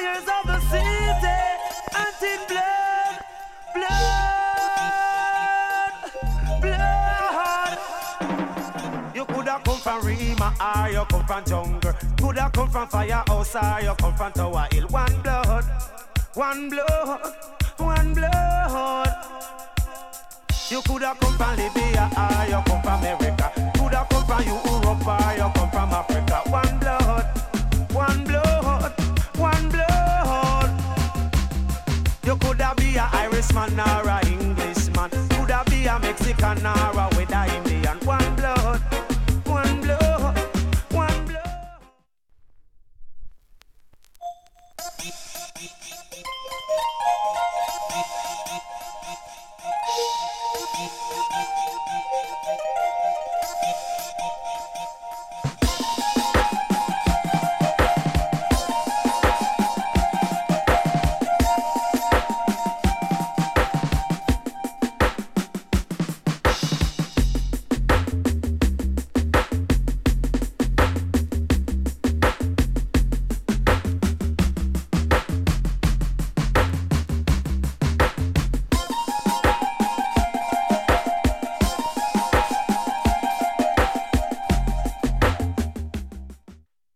tears of the city, and in blood, blood. You coulda come from Rima or you come from jungle. Coulda come from firehouse or you come from Tower Hill. One blood, one blood, one blood. You coulda come from Libya or you come from America. Coulda come from Europe or you come from Africa. One blood, one blood, one blood. You coulda be a Irishman or a Englishman. Coulda be a Mexican or a